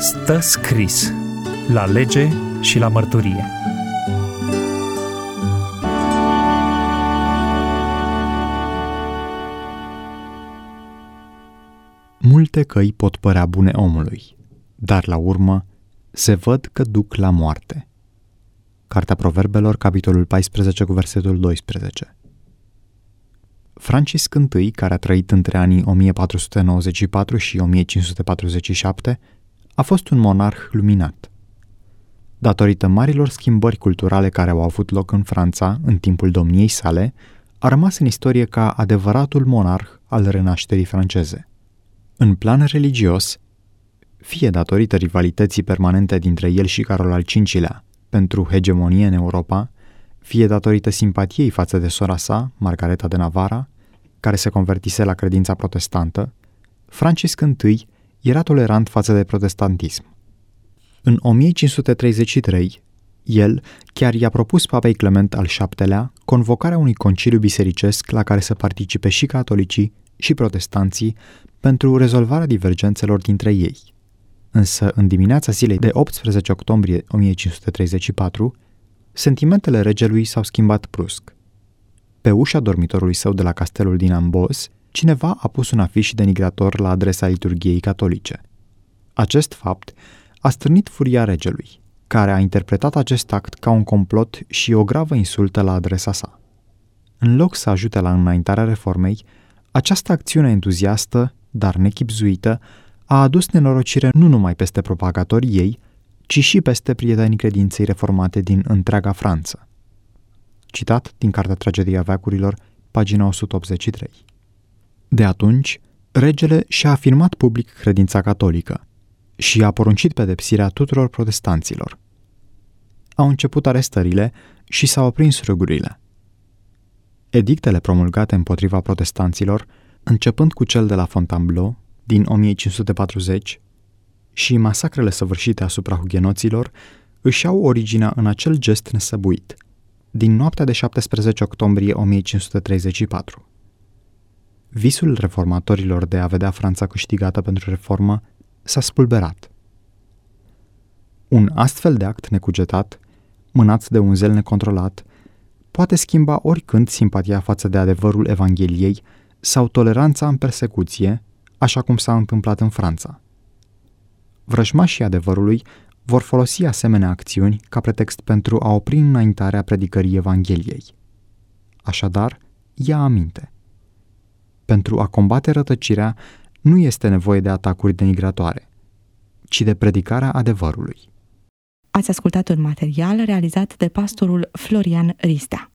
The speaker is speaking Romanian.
Stă scris la lege și la mărturie. Multe căi pot părea bune omului, dar la urmă se văd că duc la moarte. Cartea Proverbelor, capitolul 14, cu versetul 12. Francisc I, care a trăit între anii 1494 și 1547, a fost un monarh luminat. Datorită marilor schimbări culturale care au avut loc în Franța în timpul domniei sale, a rămas în istorie ca adevăratul monarh al renașterii franceze. În plan religios, fie datorită rivalității permanente dintre el și Carol al V-lea pentru hegemonie în Europa, fie datorită simpatiei față de sora sa, Margareta de Navarra, care se convertise la credința protestantă, Francisc I era tolerant față de protestantism. În 1533, el chiar i-a propus papei Clement al VII-lea convocarea unui conciliu bisericesc la care să participe și catolicii și protestanții pentru rezolvarea divergențelor dintre ei. Însă, în dimineața zilei de 18 octombrie 1534, sentimentele regelui s-au schimbat brusc. Pe ușa dormitorului său de la castelul din Amboise, cineva a pus un afiș denigrator la adresa liturghiei catolice. Acest fapt a stârnit furia regelui, care a interpretat acest act ca un complot și o gravă insultă la adresa sa. În loc să ajute la înaintarea reformei, această acțiune entuziastă, dar nechibzuită, a adus nenorocire nu numai peste propagatorii ei, ci și peste prietenii credinței reformate din întreaga Franță. Citat din Cartea Tragedia veacurilor, pagina 183. De atunci, regele și-a afirmat public credința catolică și a poruncit pedepsirea tuturor protestanților. Au început arestările și s-au aprins râgurile. Edictele promulgate împotriva protestanților, începând cu cel de la Fontainebleau din 1540 și masacrele săvârșite asupra hugenoților, își au originea în acel gest nesăbuit, din noaptea de 17 octombrie 1534. Visul reformatorilor de a vedea Franța câștigată pentru reformă s-a spulberat. Un astfel de act necugetat, mânat de un zel necontrolat, poate schimba oricând simpatia față de adevărul Evangheliei sau toleranța în persecuție, așa cum s-a întâmplat în Franța. Vrăjmașii adevărului vor folosi asemenea acțiuni ca pretext pentru a opri înaintarea predicării Evangheliei. Așadar, ia aminte. Pentru a combate rătăcirea, nu este nevoie de atacuri denigratoare, ci de predicarea adevărului. Ați ascultat un material realizat de pastorul Florian Ristea.